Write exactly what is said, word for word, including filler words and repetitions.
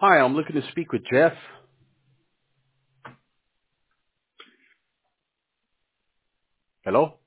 Hi, I'm looking to speak with Jeff. Hello?